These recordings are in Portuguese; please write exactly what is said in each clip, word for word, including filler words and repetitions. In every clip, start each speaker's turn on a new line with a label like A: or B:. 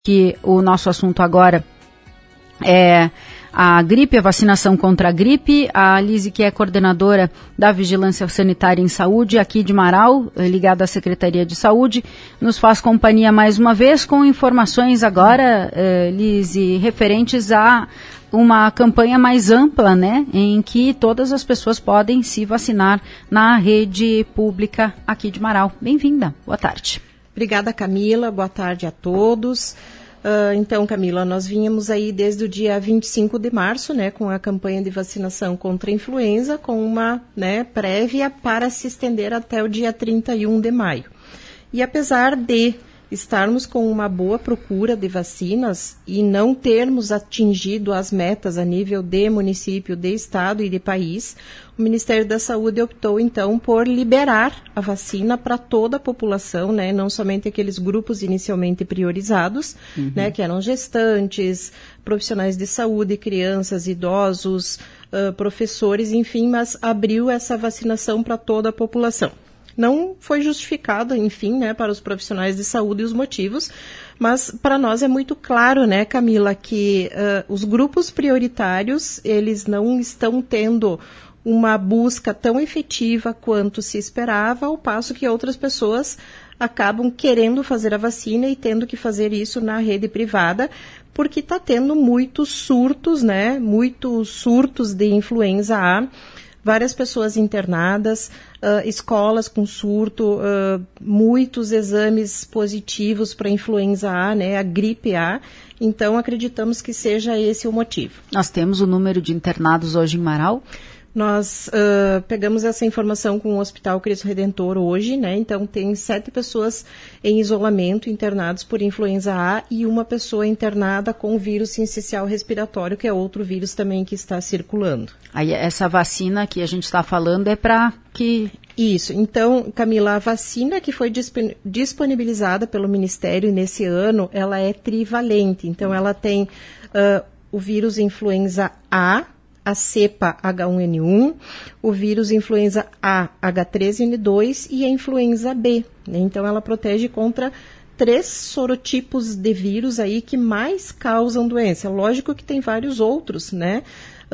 A: que o nosso assunto agora é a gripe, a vacinação contra a gripe. A Lise, que é coordenadora da Vigilância Sanitária em Saúde aqui de Marau, ligada à Secretaria de Saúde, nos faz companhia mais uma vez com informações agora, eh, Lise, referentes a uma campanha mais ampla, né, em que todas as pessoas podem se vacinar na rede pública aqui de Marau. Bem-vinda, boa tarde.
B: Obrigada, Camila, boa tarde a todos. Uh, então, Camila, nós vínhamos aí desde o dia vinte e cinco de março, né, com a campanha de vacinação contra a influenza, com uma, né, prévia para se estender até o dia trinta e um de maio. E apesar de estarmos com uma boa procura de vacinas e não termos atingido as metas a nível de município, de estado e de país, o Ministério da Saúde optou, então, por liberar a vacina para toda a população, né, não somente aqueles grupos inicialmente priorizados, uhum. né, que eram gestantes, profissionais de saúde, crianças, idosos, uh, professores, enfim, mas abriu essa vacinação para toda a população. Não foi justificado, enfim, né, para os profissionais de saúde os motivos, mas para nós é muito claro, né, Camila, que uh, os grupos prioritários, eles não estão tendo uma busca tão efetiva quanto se esperava, ao passo que outras pessoas acabam querendo fazer a vacina e tendo que fazer isso na rede privada, porque está tendo muitos surtos, né, muitos surtos de influenza A, várias pessoas internadas, uh, escolas com surto, uh, muitos exames positivos para influenza A, né, a gripe A. Então, acreditamos que seja esse o motivo.
A: Nós temos o número de internados hoje em Marau?
B: Nós uh, pegamos essa informação com o Hospital Cristo Redentor hoje, né? Então, tem sete pessoas em isolamento internados por influenza A e uma pessoa internada com vírus sincicial respiratório, que é outro vírus também que está circulando.
A: Aí, essa vacina que a gente está falando é para que...
B: Isso. Então, Camila, a vacina que foi disponibilizada pelo Ministério nesse ano, ela é trivalente. Então, ela tem uh, o vírus influenza A, a cepa H um N um, o vírus influenza A, H três N dois e a influenza B. Então, ela protege contra três sorotipos de vírus aí que mais causam doença. Lógico que tem vários outros, né?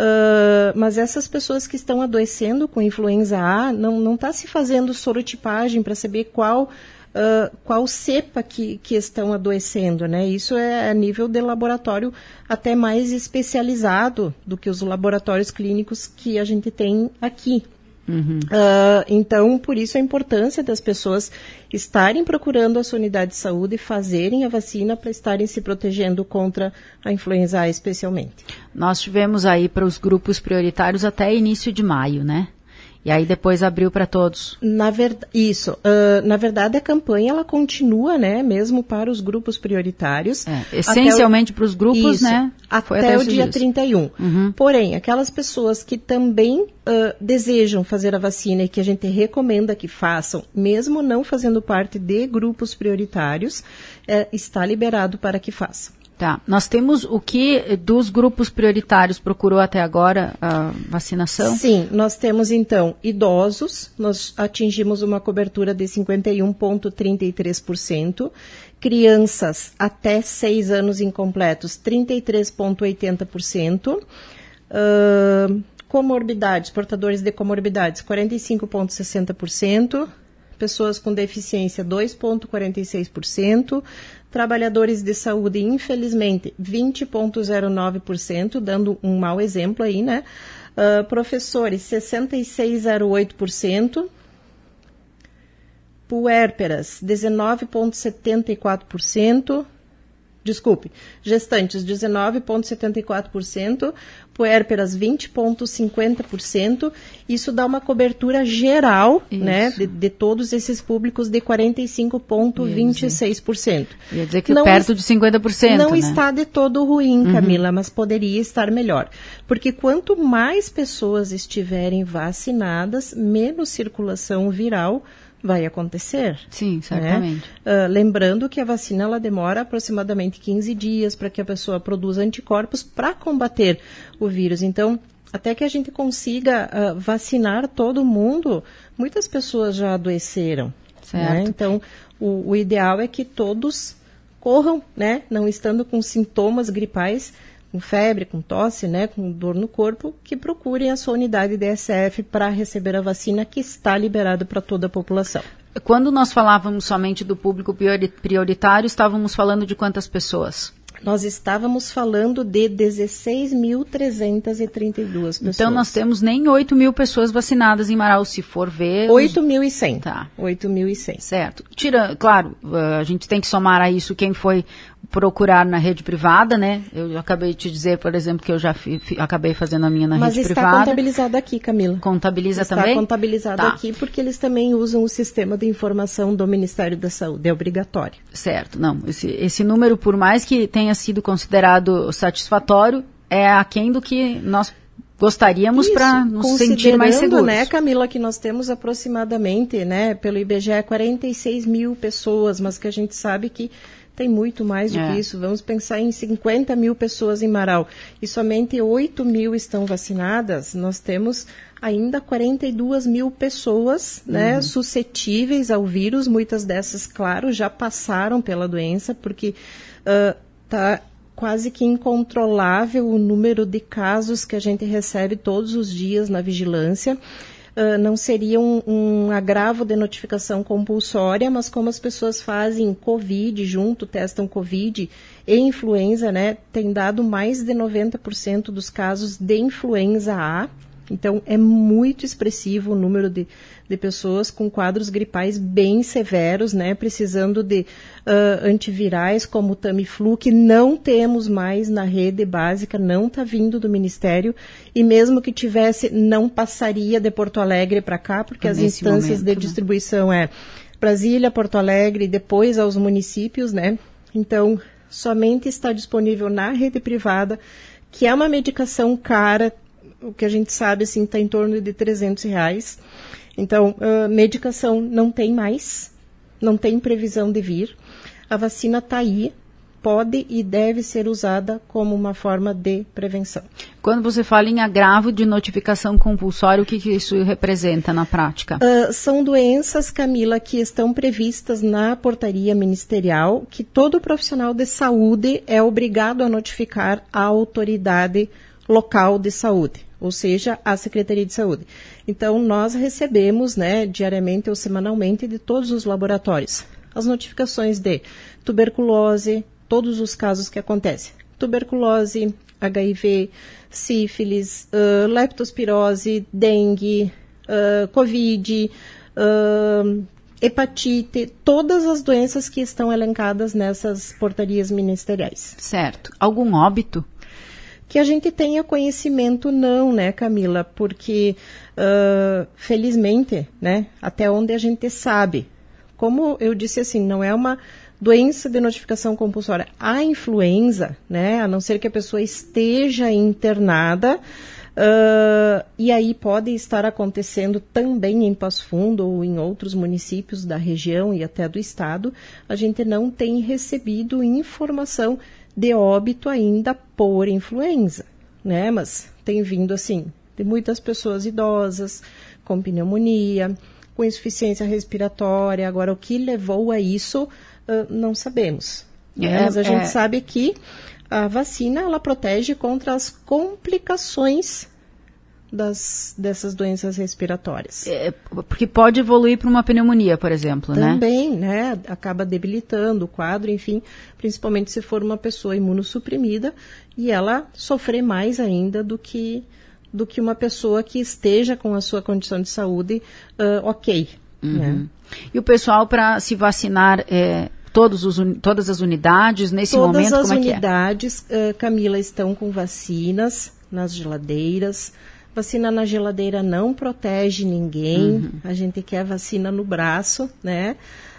B: Uh, mas essas pessoas que estão adoecendo com influenza A, não está se fazendo sorotipagem para saber qual... Uh, qual cepa que, que estão adoecendo, né? Isso é a nível de laboratório até mais especializado do que os laboratórios clínicos que a gente tem aqui. Uhum. Uh, então, por isso a importância das pessoas estarem procurando a sua unidade de saúde e fazerem a vacina para estarem se protegendo contra a influenza A especialmente.
A: Nós tivemos aí para os grupos prioritários até início de maio, né? E aí depois abriu para todos.
B: Na verdade, isso. Uh, na verdade, a campanha ela continua, né, mesmo para os grupos prioritários.
A: É, essencialmente para os grupos,
B: isso,
A: né?
B: Até, até o dia dias. trinta e um. Uhum. Porém, aquelas pessoas que também uh, desejam fazer a vacina e que a gente recomenda que façam, mesmo não fazendo parte de grupos prioritários, uh, está liberado para que façam.
A: Tá. Nós temos o que dos grupos prioritários procurou até agora a vacinação?
B: Sim, nós temos então idosos, nós atingimos uma cobertura de cinquenta e um vírgula trinta e três por cento, crianças até seis anos incompletos, trinta e três vírgula oitenta por cento, uh, comorbidades, portadores de comorbidades, quarenta e cinco vírgula sessenta por cento, pessoas com deficiência, dois vírgula quarenta e seis por cento, trabalhadores de saúde, infelizmente, vinte vírgula zero nove por cento, dando um mau exemplo aí, né? Uh, professores, sessenta e seis vírgula zero oito por cento. Puérperas, dezenove vírgula setenta e quatro por cento. Desculpe, gestantes, dezenove vírgula setenta e quatro por cento, puérperas, vinte vírgula cinquenta por cento. Isso dá uma cobertura geral, né, de, de todos esses públicos de quarenta e cinco vírgula vinte e seis por cento.
A: Ia dizer que não perto de cinquenta por cento,
B: Não
A: né?
B: está de todo ruim, Camila, uhum. mas poderia estar melhor. Porque quanto mais pessoas estiverem vacinadas, menos circulação viral vai acontecer.
A: Sim, certamente.
B: Né? Uh, lembrando que a vacina ela demora aproximadamente quinze dias para que a pessoa produza anticorpos para combater o vírus. Então, até que a gente consiga uh, vacinar todo mundo, muitas pessoas já adoeceram.
A: Certo.
B: Né? Então, o, o ideal é que todos corram, né, não estando com sintomas gripais, com febre, com tosse, né, com dor no corpo, que procurem a sua unidade D S F para receber a vacina que está liberada para toda a população.
A: Quando nós falávamos somente do público prioritário, estávamos falando de quantas pessoas?
B: Nós estávamos falando de dezesseis mil trezentas e trinta e duas pessoas.
A: Então, nós temos nem oito mil pessoas vacinadas em Manaus, se for ver...
B: oito mil e cem.
A: Tá.
B: oito mil e cem.
A: Certo. Tira, claro, a gente tem que somar a isso quem foi procurar na rede privada, né? Eu acabei de te dizer, por exemplo, que eu já fi, fi, acabei fazendo a minha na
B: Mas
A: rede
B: privada. Mas está contabilizado aqui, Camila.
A: Contabiliza
B: está
A: também?
B: Está contabilizado tá. aqui porque eles também usam o sistema de informação do Ministério da Saúde, é obrigatório.
A: Certo, não, esse, esse número, por mais que tenha sido considerado satisfatório, é aquém do que nós gostaríamos para nos sentir mais seguros.
B: Né, Camila, que nós temos aproximadamente, né, pelo I B G E, quarenta e seis mil pessoas, mas que a gente sabe que tem muito mais do é. que isso. Vamos pensar em cinquenta mil pessoas em Marau e somente oito mil estão vacinadas. Nós temos ainda quarenta e duas mil pessoas, né, uhum. suscetíveis ao vírus. Muitas dessas, claro, já passaram pela doença, porque está uh, quase que incontrolável o número de casos que a gente recebe todos os dias na vigilância. Uh, não seria um, um agravo de notificação compulsória, mas como as pessoas fazem Covid junto, testam Covid e influenza, né, tem dado mais de noventa por cento dos casos de influenza A. Então, é muito expressivo o número de, de pessoas com quadros gripais bem severos, né, precisando de uh, antivirais como o Tamiflu, que não temos mais na rede básica, não está vindo do Ministério, e mesmo que tivesse, não passaria de Porto Alegre para cá, porque as instâncias momento, de distribuição né? é Brasília, Porto Alegre, e depois aos municípios, né, então, somente está disponível na rede privada, que é uma medicação cara, o que a gente sabe, assim, está em torno de trezentos reais. Então, uh, medicação não tem mais, não tem previsão de vir. A vacina está aí, pode e deve ser usada como uma forma de prevenção.
A: Quando você fala em agravo de notificação compulsória, o que, que isso representa na prática?
B: Uh, são doenças, Camila, que estão previstas na portaria ministerial, que todo profissional de saúde é obrigado a notificar a autoridade local de saúde, ou seja, a Secretaria de Saúde. Então, nós recebemos, né, diariamente ou semanalmente de todos os laboratórios as notificações de tuberculose, todos os casos que acontecem. Tuberculose, H I V, sífilis, uh, leptospirose, dengue, uh, Covid, uh, hepatite, todas as doenças que estão elencadas nessas portarias ministeriais.
A: Certo. Algum óbito?
B: Que a gente tenha conhecimento, não, né, Camila? Porque, uh, felizmente, né, até onde a gente sabe, como eu disse assim, não é uma doença de notificação compulsória. A influenza, né, a não ser que a pessoa esteja internada, uh, e aí pode estar acontecendo também em Passo Fundo ou em outros municípios da região e até do estado, a gente não tem recebido informação de óbito ainda por influenza, né? Mas tem vindo, assim, de muitas pessoas idosas, com pneumonia, com insuficiência respiratória. Agora, o que levou a isso, uh, não sabemos. É, né? Mas a é... gente sabe que a vacina, ela protege contra as complicações das, dessas doenças respiratórias.
A: É, porque pode evoluir para uma pneumonia, por exemplo,
B: Também,
A: né?
B: né? Acaba debilitando o quadro, enfim, principalmente se for uma pessoa imunossuprimida e ela sofrer mais ainda do que, do que uma pessoa que esteja com a sua condição de saúde uh, ok.
A: Uhum.
B: Né?
A: E o pessoal para se vacinar... É... Todos os, todas as unidades, nesse
B: Todas
A: momento, como é que é?
B: Todas as unidades, uh, Camila, estão com vacinas nas geladeiras. Vacina na geladeira não protege ninguém. Uhum. A gente quer vacina no braço, né?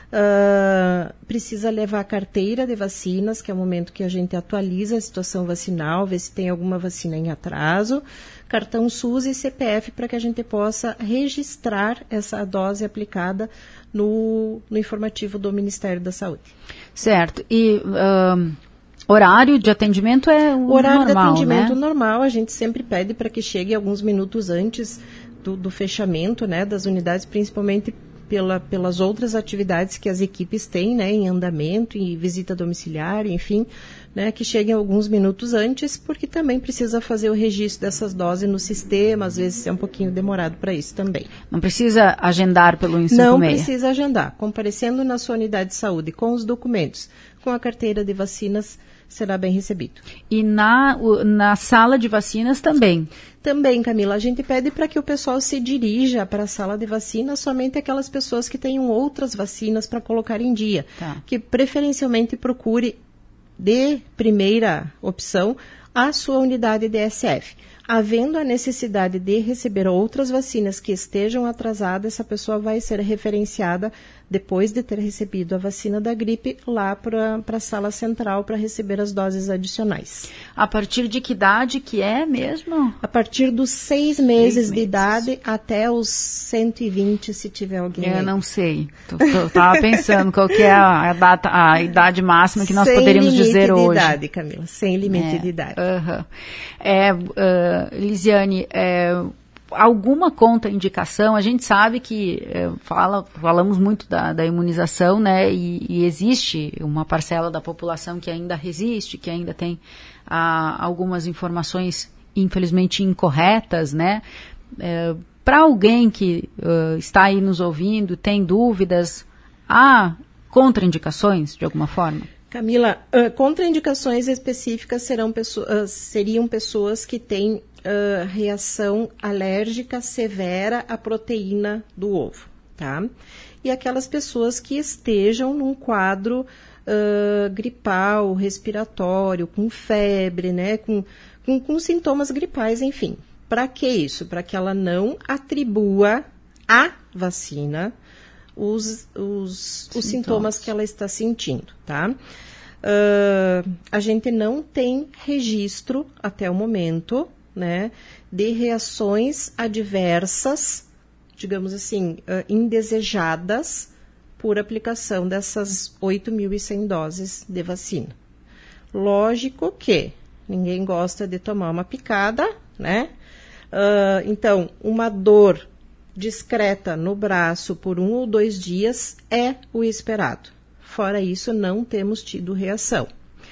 B: Uh, precisa levar a carteira de vacinas, que é o momento que a gente atualiza a situação vacinal, ver se tem alguma vacina em atraso. Cartão SUS e C P F para que a gente possa registrar essa dose aplicada no, no informativo do Ministério da Saúde.
A: Certo. E uh, horário de atendimento é o
B: horário
A: normal,
B: de atendimento
A: né?
B: normal. A gente sempre pede para que chegue alguns minutos antes do, do fechamento, né, das unidades, principalmente pela, pelas outras atividades que as equipes têm, né, em andamento, em visita domiciliar, enfim, né, que cheguem alguns minutos antes, porque também precisa fazer o registro dessas doses no sistema, às vezes é um pouquinho demorado para isso também.
A: Não precisa agendar pelo cento e cinquenta e seis?
B: Não precisa agendar. Comparecendo na sua unidade de saúde com os documentos, com a carteira de vacinas, será bem recebido.
A: E na, na sala de vacinas também?
B: Também, Camila, a gente pede para que o pessoal se dirija para a sala de vacinas somente aquelas pessoas que tenham outras vacinas para colocar em dia. Tá. Que preferencialmente procure, de primeira opção, a sua unidade D S F. Havendo a necessidade de receber outras vacinas que estejam atrasadas, essa pessoa vai ser referenciada depois de ter recebido a vacina da gripe lá para a sala central para receber as doses adicionais.
A: A partir de que idade que é mesmo?
B: A partir dos seis meses, seis meses. de idade até os cento e vinte, se tiver alguém.
A: Eu
B: aí.
A: não sei. Estava pensando qual que é a, a, data, a idade máxima que nós
B: sem
A: poderíamos dizer hoje.
B: Sem limite de idade, Camila. Sem limite
A: é,
B: de idade.
A: Uh-huh. é, uh, Lisiane, é, alguma contraindicação? A gente sabe que é, fala, falamos muito da, da imunização, né? E, e existe uma parcela da população que ainda resiste, que ainda tem ah, algumas informações, infelizmente, incorretas, né? É, para alguém que uh, está aí nos ouvindo, tem dúvidas, há contraindicações de alguma forma?
B: Camila, uh, contraindicações específicas serão pesso- uh, seriam pessoas que têm Uh, reação alérgica severa à proteína do ovo, tá? E aquelas pessoas que estejam num quadro uh, gripal, respiratório, com febre, né? Com, com, com sintomas gripais, enfim. Para que isso? Para que ela não atribua à vacina os, os, os sintomas que ela está sentindo, tá? Uh, a gente não tem registro até o momento, né, de reações adversas, digamos assim, uh, indesejadas por aplicação dessas oito mil e cem doses de vacina. Lógico que ninguém gosta de tomar uma picada, né? Uh, então, uma dor discreta no braço por um ou dois dias é o esperado. Fora isso, não temos tido reação.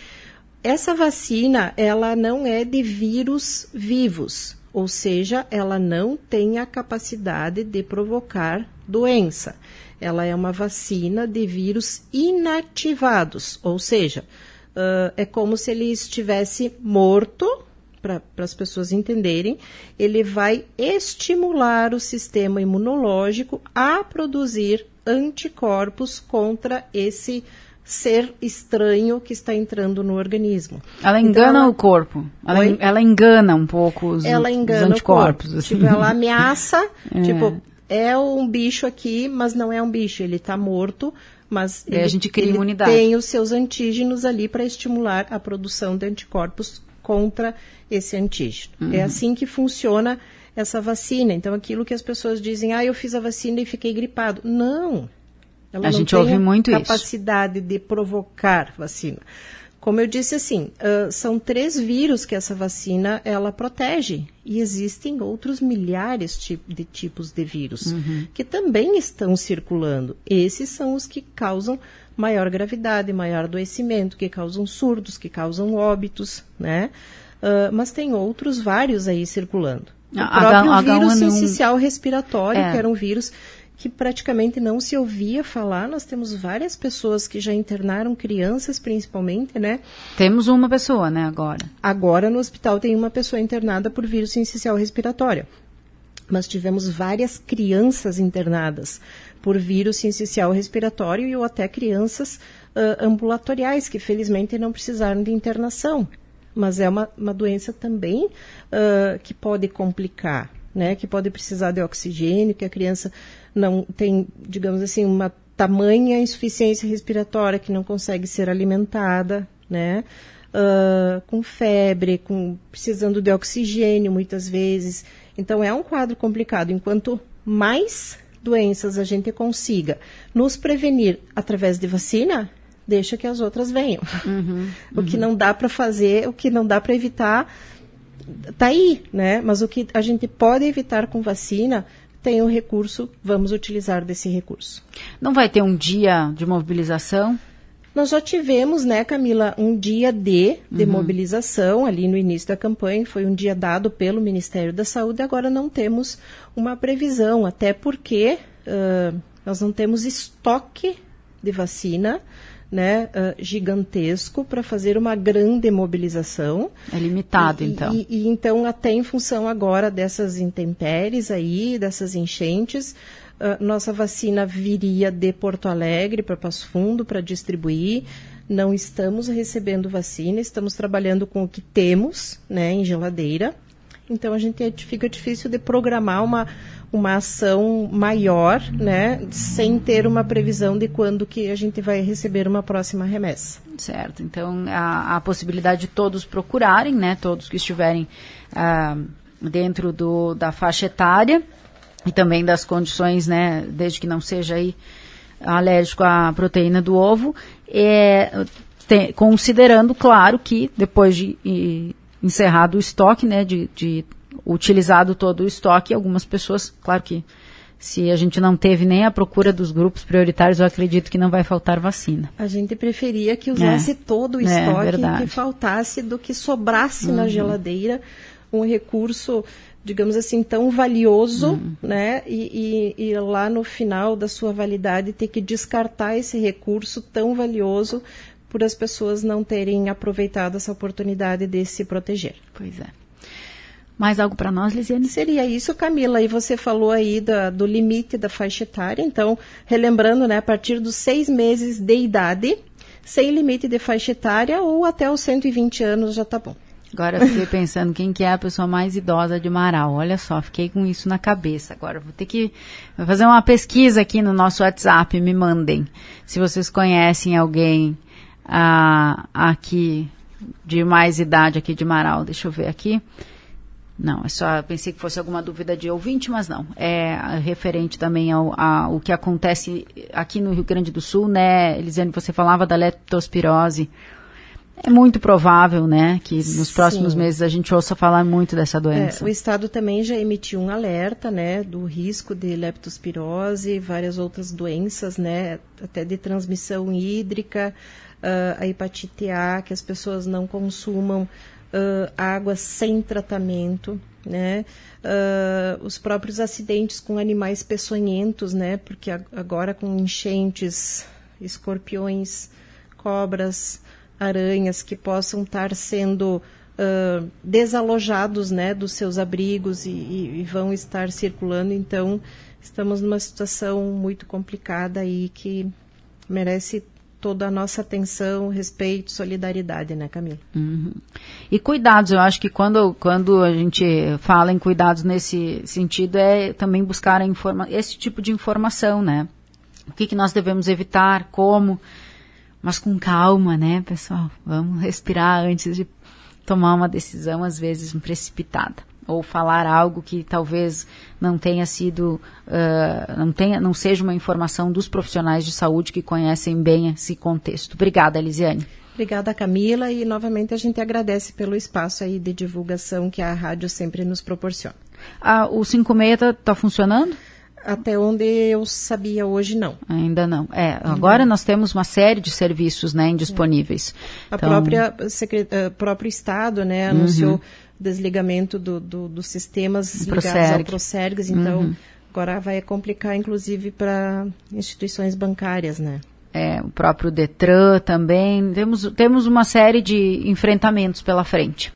B: Essa vacina, ela não é de vírus vivos, ou seja, ela não tem a capacidade de provocar doença. Ela é uma vacina de vírus inativados, ou seja, uh, é como se ele estivesse morto, para as pessoas entenderem, ele vai estimular o sistema imunológico a produzir anticorpos contra esse ser estranho que está entrando no organismo.
A: Ela engana então, ela, o corpo. Ela, ela engana um pouco os,
B: ela engana
A: os anticorpos.
B: O corpo. Assim. Tipo, ela ameaça, é. tipo, é um bicho aqui, mas não é um bicho. Ele está morto, mas
A: e
B: ele,
A: a gente cria
B: ele
A: imunidade.
B: Tem os seus antígenos ali para estimular a produção de anticorpos contra esse antígeno. Uhum. É assim que funciona essa vacina. Então, aquilo que as pessoas dizem, ah, eu fiz a vacina e fiquei gripado. Não. Ela
A: a
B: não
A: gente
B: tem
A: ouve muito
B: a capacidade isso. de provocar vacina. Como eu disse assim, uh, são três vírus que essa vacina ela protege. E existem outros milhares de tipos de vírus uhum. que também estão circulando. Esses são os que causam maior gravidade, maior adoecimento, que causam surtos, que causam óbitos, né? Uh, mas tem outros vários aí circulando. O
A: a,
B: próprio
A: H,
B: vírus
A: H um N um
B: sincicial respiratório,
A: é.
B: que era um vírus que praticamente não se ouvia falar. Nós temos várias pessoas que já internaram, crianças principalmente, né?
A: Temos uma pessoa, né, agora.
B: Agora no hospital tem uma pessoa internada por vírus sincicial respiratório. Mas tivemos várias crianças internadas por vírus sincicial respiratório e ou até crianças uh, ambulatoriais, que felizmente não precisaram de internação. Mas é uma, uma doença também uh, que pode complicar, né? Que pode precisar de oxigênio, que a criança não tem, digamos assim, uma tamanha insuficiência respiratória que não consegue ser alimentada, né? Uh, com febre, com, precisando de oxigênio muitas vezes. Então, é um quadro complicado. Enquanto mais doenças a gente consiga nos prevenir através de vacina, deixa que as outras venham. Uhum, o uhum. que não dá para fazer, o que não dá para evitar, tá aí, né? Mas o que a gente pode evitar com vacina tem o recurso, vamos utilizar desse recurso.
A: Não vai ter um dia de mobilização?
B: Nós já tivemos, né, Camila, um dia D de
A: uhum.
B: mobilização ali no início da campanha, foi um dia dado pelo Ministério da Saúde, agora não temos uma previsão, até porque uh, nós não temos estoque de vacina, né, uh, gigantesco para fazer uma grande mobilização.
A: É limitado,
B: e,
A: então.
B: E, e então, até em função agora dessas intempéries aí, dessas enchentes, Uh, nossa vacina viria de Porto Alegre para Passo Fundo para distribuir. Não estamos recebendo vacina, estamos trabalhando com o que temos, né, em geladeira. Então, a gente fica difícil de programar uma, uma ação maior, né, sem ter uma previsão de quando que a gente vai receber uma próxima remessa.
A: Certo. Então, a, a possibilidade de todos procurarem, né, todos que estiverem ah, dentro do, da faixa etária, e também das condições, né, desde que não seja aí alérgico à proteína do ovo, é, tem, considerando, claro, que depois de e, encerrado o estoque, né, de, de utilizado todo o estoque, algumas pessoas, claro que se a gente não teve nem a procura dos grupos prioritários, eu acredito que não vai faltar vacina.
B: A gente preferia que usasse é, todo o estoque,
A: é,
B: que faltasse do que sobrasse uhum. na geladeira um recurso, digamos assim, tão valioso, uhum. né, e, e, e lá no final da sua validade ter que descartar esse recurso tão valioso por as pessoas não terem aproveitado essa oportunidade de se proteger.
A: Pois é. Mais algo para nós, Lisiane?
B: Seria isso, Camila, e você falou aí da, do limite da faixa etária, então, relembrando, né, a partir dos seis meses de idade, sem limite de faixa etária ou até os cento e vinte anos já tá bom.
A: Agora eu fiquei pensando quem que é a pessoa mais idosa de Marau. Olha só, fiquei com isso na cabeça. Agora vou ter que vou fazer uma pesquisa aqui no nosso WhatsApp, me mandem. Se vocês conhecem alguém ah, aqui de mais idade aqui de Marau. Deixa eu ver aqui. Não, é só, pensei que fosse alguma dúvida de ouvinte, mas não. É referente também ao, ao que acontece aqui no Rio Grande do Sul, né, Elisiane, você falava da leptospirose. É muito provável, né, que nos próximos Sim. meses a gente ouça falar muito dessa doença.
B: É, o Estado também já emitiu um alerta, né, do risco de leptospirose e várias outras doenças, né, até de transmissão hídrica, uh, a hepatite A, que as pessoas não consumam uh, água sem tratamento, né, uh, os próprios acidentes com animais peçonhentos, né, porque agora com enchentes, escorpiões, cobras, aranhas que possam estar sendo uh, desalojados, né, dos seus abrigos e, e, e vão estar circulando. Então, estamos numa situação muito complicada aí que merece toda a nossa atenção, respeito, solidariedade, né, Camila?
A: Uhum. E cuidados, eu acho que quando, quando a gente fala em cuidados nesse sentido, é também buscar a informa- esse tipo de informação, né? O que, que nós devemos evitar, como... Mas com calma, né, pessoal? Vamos respirar antes de tomar uma decisão, às vezes, precipitada. Ou falar algo que talvez não tenha sido, uh, não, tenha, não seja uma informação dos profissionais de saúde que conhecem bem esse contexto. Obrigada, Elisiane.
B: Obrigada, Camila, e novamente a gente agradece pelo espaço aí de divulgação que a rádio sempre nos proporciona.
A: Ah, o cinco seis está tá funcionando?
B: Até onde eu sabia hoje, não.
A: Ainda não. É, agora uhum. nós temos uma série de serviços, né, indisponíveis.
B: A
A: então...
B: própria secret... uh, próprio Estado, né, anunciou uhum. desligamento do, do, dos sistemas ligados ao Procergs, então uhum. agora vai complicar, inclusive, para instituições bancárias, né.
A: É, o próprio Detran também. Temos, temos uma série de enfrentamentos pela frente.